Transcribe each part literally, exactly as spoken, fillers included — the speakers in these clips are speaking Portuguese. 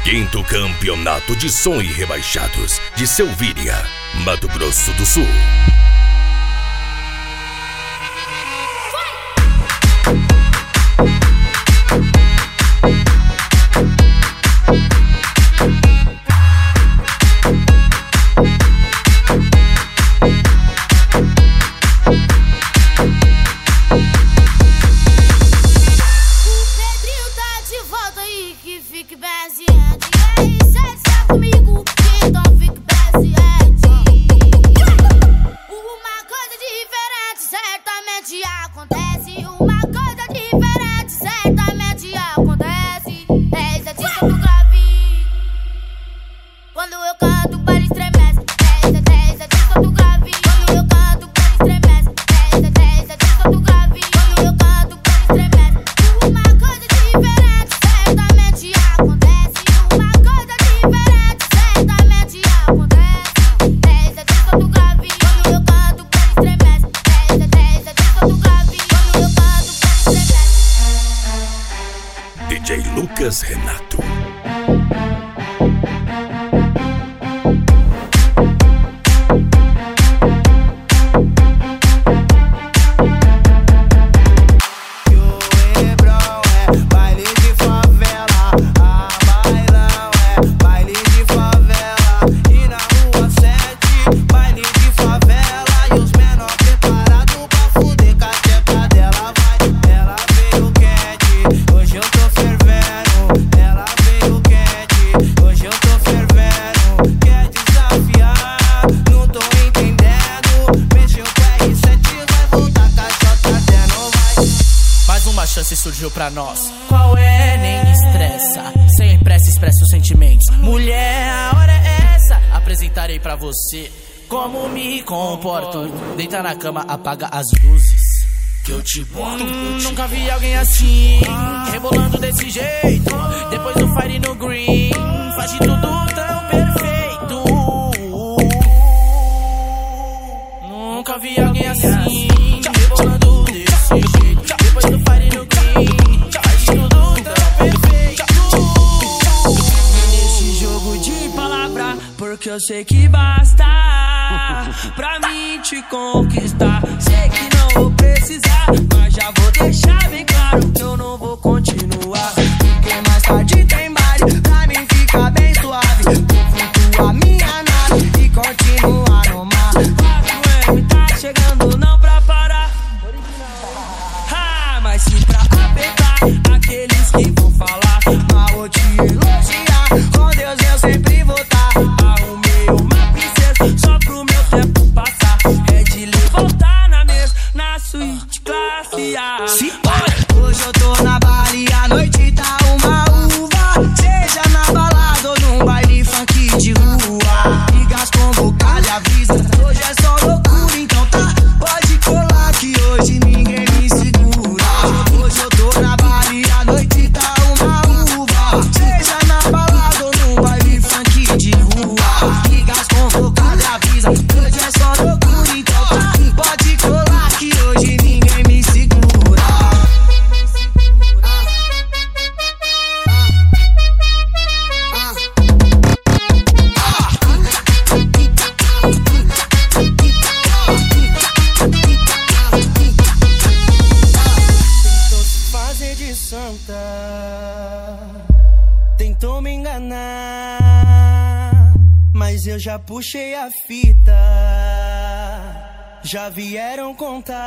Quinto Campeonato de Som e Rebaixados de Selvíria, Mato Grosso do Sul. D J Lucas Renato. Chance surgiu pra nós. Qual é? Nem estressa. Sem pressa expressa os sentimentos. Mulher, a hora é essa. Apresentarei pra você como me comporto. Deita na cama, apaga as luzes que eu te boto. Hum, nunca vi alguém assim, rebolando desse jeito. Depois do fire no green, faz de tudo tão perfeito. Nunca vi alguém assim, rebolando desse jeito. Depois do fire no green, faz de tudo tão perfeito. Nesse jogo de palavra, porque eu sei que basta pra mim te conquistar. Sei que não vou precisar, mas já vou deixar bem claro que eu não vou continuar. Porque mais tarde tem baile, pra mim fica bem suave. Vou flutuar minha nave e continuar no mar. quatro M tá chegando, não pra parar. Ah, mas sim pra apertar aqueles que vão falar mal ou te elogiar. Com Deus eu sempre vou estar. Arrumei uma princesa só pro meu tempo passar. É de lhe voltar na mesa, na suíte classe A. Se pode. Hoje eu tô na Bali, a noite tá uma uva. Seja na balada ou num baile funk de rua. Ligas convocadas, avisa. Hoje é só loucura, então tá. Pode colar que hoje ninguém me segura. Hoje eu tô na Bali, a noite tá uma uva. Seja na balada ou num baile funk de rua. Ligas convocadas, avisa. Hoje é só loucura, então tá. Pode colar que hoje ninguém me segura. Tentou se fazer de santa, tentou me enganar, mas eu já puxei a fita, já vieram contar.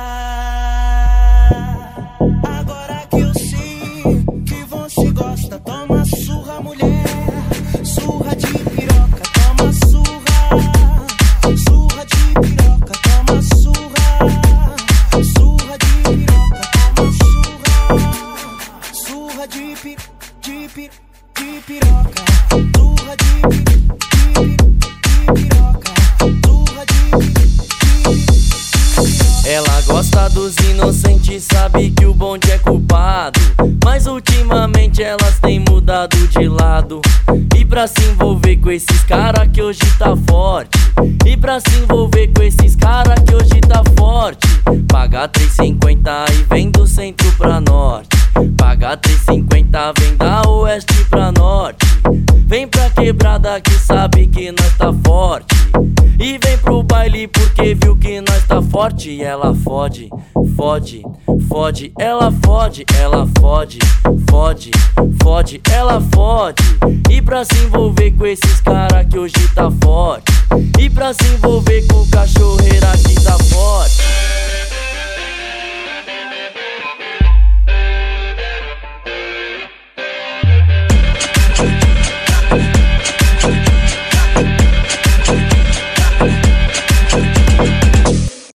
Agora que eu sei que você gosta, toma surra, mulher. Surra de piroca, toma surra. Surra de piroca, toma surra. Surra de piroca, toma surra. Surra de pi, de pi, de piroca. Surra de pi, de pi, de piroca. Surra de pi, de pi, de piroca. Ela gosta dos inocentes, sabe que o bonde é culpado, mas ultimamente elas têm mudado de lado. E pra se envolver com esses cara que hoje tá forte, e pra se envolver com esses cara que hoje tá forte, paga três e cinquenta e vem do centro pra norte. Paga três e cinquenta, vem da oeste pra norte. quebrada que sabe que nós tá forte e vem pro baile porque viu que nós tá forte. E ela fode, fode, fode, ela fode, ela fode, fode, fode, ela fode. E pra se envolver com esses cara que hoje tá forte, e pra se envolver com cachorreira que